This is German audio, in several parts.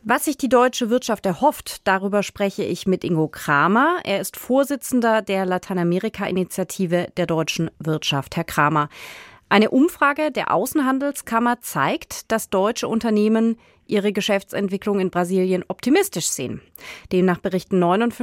Was sich die deutsche Wirtschaft erhofft, darüber spreche ich mit Ingo Kramer. Er ist Vorsitzender der Lateinamerika-Initiative der deutschen Wirtschaft. Herr Kramer, eine Umfrage der Außenhandelskammer zeigt, dass deutsche Unternehmen ihre Geschäftsentwicklung in Brasilien optimistisch sehen. Demnach berichten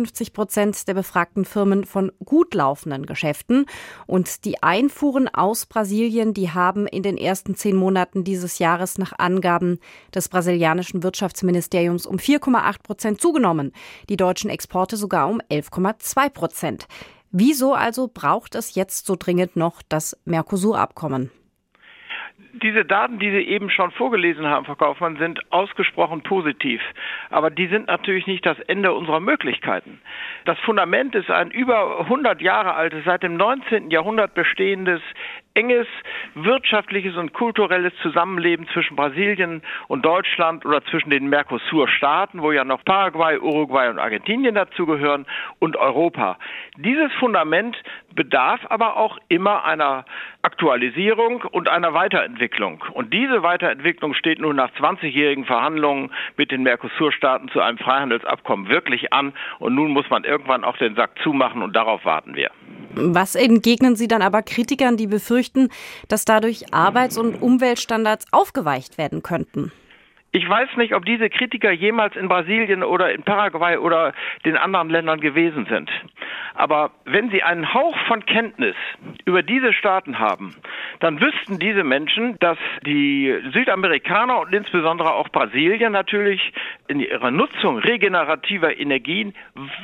59% der befragten Firmen von gut laufenden Geschäften. Und die Einfuhren aus Brasilien, die haben in den ersten 10 Monaten dieses Jahres nach Angaben des brasilianischen Wirtschaftsministeriums um 4,8% zugenommen. Die deutschen Exporte sogar um 11,2%. Wieso also braucht es jetzt so dringend noch das Mercosur-Abkommen? Diese Daten, die Sie eben schon vorgelesen haben, Frau Kaufmann, sind ausgesprochen positiv. Aber die sind natürlich nicht das Ende unserer Möglichkeiten. Das Fundament ist ein über 100 Jahre altes, seit dem 19. Jahrhundert bestehendes, enges wirtschaftliches und kulturelles Zusammenleben zwischen Brasilien und Deutschland oder zwischen den Mercosur-Staaten, wo ja noch Paraguay, Uruguay und Argentinien dazugehören, und Europa. Dieses Fundament bedarf aber auch immer einer Aktualisierung und einer Weiterentwicklung. Und diese Weiterentwicklung steht nun nach 20-jährigen Verhandlungen mit den Mercosur-Staaten zu einem Freihandelsabkommen wirklich an. Und nun muss man irgendwann auch den Sack zumachen und darauf warten wir. Was entgegnen Sie dann aber Kritikern, die befürchten, dass dadurch Arbeits- und Umweltstandards aufgeweicht werden könnten? Ich weiß nicht, ob diese Kritiker jemals in Brasilien oder in Paraguay oder den anderen Ländern gewesen sind. Aber wenn sie einen Hauch von Kenntnis über diese Staaten haben, dann wüssten diese Menschen, dass die Südamerikaner und insbesondere auch Brasilien natürlich in ihrer Nutzung regenerativer Energien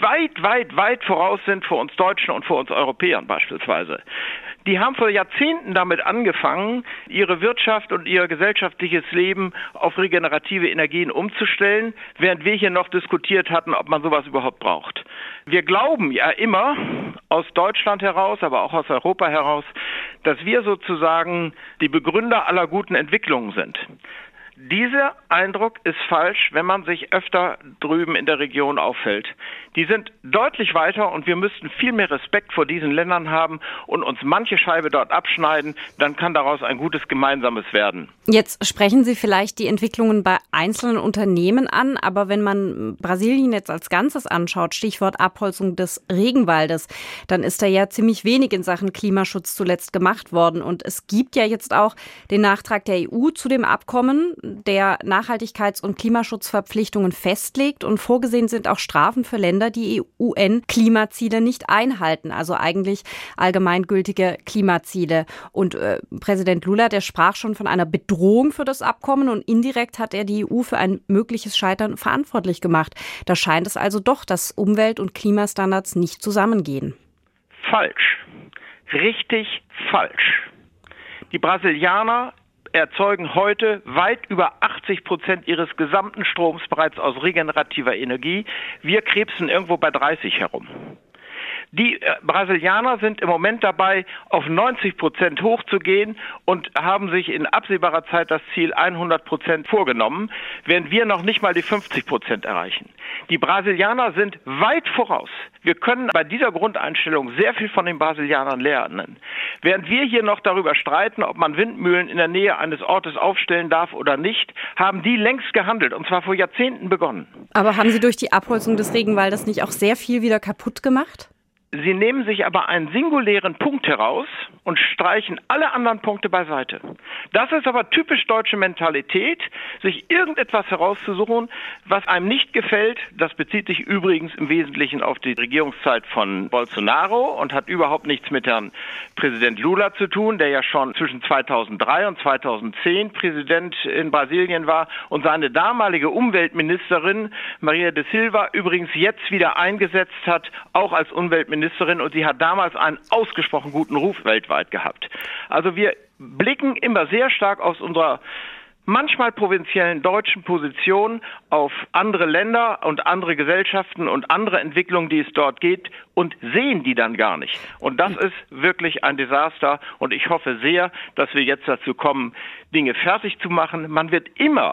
weit voraus sind vor uns Deutschen und vor uns Europäern beispielsweise. Die haben vor Jahrzehnten damit angefangen, ihre Wirtschaft und ihr gesellschaftliches Leben auf regenerative Energien umzustellen, während wir hier noch diskutiert hatten, ob man sowas überhaupt braucht. Wir glauben ja immer aus Deutschland heraus, aber auch aus Europa heraus, dass wir sozusagen die Begründer aller guten Entwicklungen sind. Dieser Eindruck ist falsch, wenn man sich öfter drüben in der Region auffällt. Die sind deutlich weiter und wir müssten viel mehr Respekt vor diesen Ländern haben und uns manche Scheibe dort abschneiden. Dann kann daraus ein gutes Gemeinsames werden. Jetzt sprechen Sie vielleicht die Entwicklungen bei einzelnen Unternehmen an, aber wenn man Brasilien jetzt als Ganzes anschaut, Stichwort Abholzung des Regenwaldes, dann ist da ja ziemlich wenig in Sachen Klimaschutz zuletzt gemacht worden. Und es gibt ja jetzt auch den Nachtrag der EU zu dem Abkommen, der Nachhaltigkeits- und Klimaschutzverpflichtungen festlegt, und vorgesehen sind auch Strafen für Länder, die UN-Klimaziele nicht einhalten, also eigentlich allgemeingültige Klimaziele. Und Präsident Lula, der sprach schon von einer Bedrohung für das Abkommen, und indirekt hat er die EU für ein mögliches Scheitern verantwortlich gemacht. Da scheint es also doch, dass Umwelt- und Klimastandards nicht zusammengehen. Falsch. Richtig falsch. Die Brasilianer erzeugen heute weit über 80% ihres gesamten Stroms bereits aus regenerativer Energie. Wir krebsen irgendwo bei 30 herum. Die Brasilianer sind im Moment dabei, auf 90% hochzugehen und haben sich in absehbarer Zeit das Ziel 100% vorgenommen, während wir noch nicht mal die 50% erreichen. Die Brasilianer sind weit voraus. Wir können bei dieser Grundeinstellung sehr viel von den Brasilianern lernen. Während wir hier noch darüber streiten, ob man Windmühlen in der Nähe eines Ortes aufstellen darf oder nicht, haben die längst gehandelt, und zwar vor Jahrzehnten begonnen. Aber haben Sie durch die Abholzung des Regenwaldes nicht auch sehr viel wieder kaputt gemacht? Sie nehmen sich aber einen singulären Punkt heraus und streichen alle anderen Punkte beiseite. Das ist aber typisch deutsche Mentalität, sich irgendetwas herauszusuchen, was einem nicht gefällt. Das bezieht sich übrigens im Wesentlichen auf die Regierungszeit von Bolsonaro und hat überhaupt nichts mit Herrn Präsident Lula zu tun, der ja schon zwischen 2003 und 2010 Präsident in Brasilien war und seine damalige Umweltministerin Maria de Silva übrigens jetzt wieder eingesetzt hat, auch als Umweltministerin, und sie hat damals einen ausgesprochen guten Ruf weltweit gehabt. Also wir blicken immer sehr stark aus unserer manchmal provinziellen deutschen Position auf andere Länder und andere Gesellschaften und andere Entwicklungen, die es dort gibt, und sehen die dann gar nicht. Und das ist wirklich ein Desaster, und ich hoffe sehr, dass wir jetzt dazu kommen, Dinge fertig zu machen. Man wird immer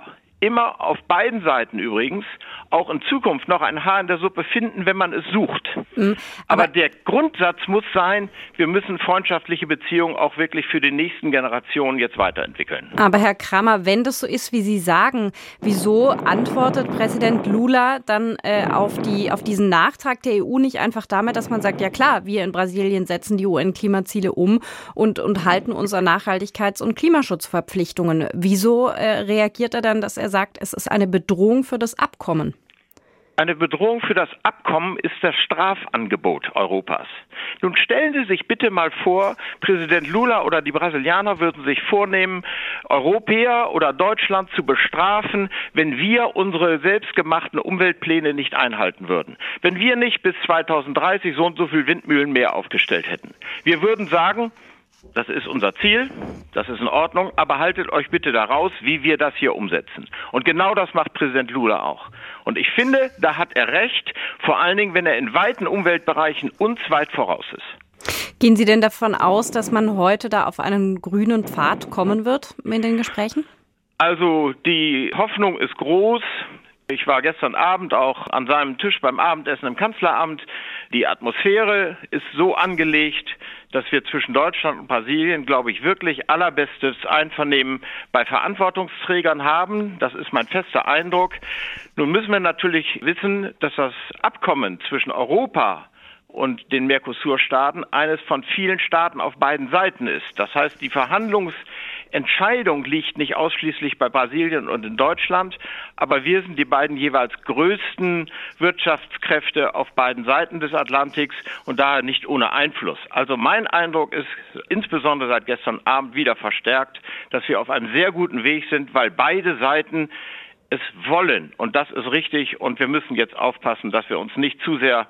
immer auf beiden Seiten übrigens auch in Zukunft noch ein Haar in der Suppe finden, wenn man es sucht. Aber der Grundsatz muss sein, wir müssen freundschaftliche Beziehungen auch wirklich für die nächsten Generationen jetzt weiterentwickeln. Aber Herr Cramer, wenn das so ist, wie Sie sagen, wieso antwortet Präsident Lula dann auf diesen Nachtrag der EU nicht einfach damit, dass man sagt, ja klar, wir in Brasilien setzen die UN-Klimaziele um und halten uns an Nachhaltigkeits- und Klimaschutzverpflichtungen. Wieso reagiert er dann, dass er sagt, es ist eine Bedrohung für das Abkommen? Eine Bedrohung für das Abkommen ist das Strafangebot Europas. Nun stellen Sie sich bitte mal vor, Präsident Lula oder die Brasilianer würden sich vornehmen, Europäer oder Deutschland zu bestrafen, wenn wir unsere selbstgemachten Umweltpläne nicht einhalten würden. Wenn wir nicht bis 2030 so und so viel Windmühlen mehr aufgestellt hätten. Wir würden sagen, das ist unser Ziel, das ist in Ordnung, aber haltet euch bitte da raus, wie wir das hier umsetzen. Und genau das macht Präsident Lula auch. Und ich finde, da hat er recht, vor allen Dingen, wenn er in weiten Umweltbereichen uns weit voraus ist. Gehen Sie denn davon aus, dass man heute da auf einen grünen Pfad kommen wird in den Gesprächen? Also die Hoffnung ist groß. Ich war gestern Abend auch an seinem Tisch beim Abendessen im Kanzleramt. Die Atmosphäre ist so angelegt, dass wir zwischen Deutschland und Brasilien, glaube ich, wirklich allerbestes Einvernehmen bei Verantwortungsträgern haben. Das ist mein fester Eindruck. Nun müssen wir natürlich wissen, dass das Abkommen zwischen Europa und den Mercosur-Staaten eines von vielen Staaten auf beiden Seiten ist. Das heißt, die Verhandlungsentscheidung liegt nicht ausschließlich bei Brasilien und in Deutschland, aber wir sind die beiden jeweils größten Wirtschaftskräfte auf beiden Seiten des Atlantiks und daher nicht ohne Einfluss. Also mein Eindruck ist, insbesondere seit gestern Abend wieder verstärkt, dass wir auf einem sehr guten Weg sind, weil beide Seiten es wollen. Und das ist richtig. Und wir müssen jetzt aufpassen, dass wir uns nicht zu sehr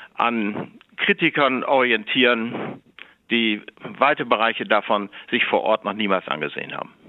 an Kritikern orientieren, die weite Bereiche davon sich vor Ort noch niemals angesehen haben.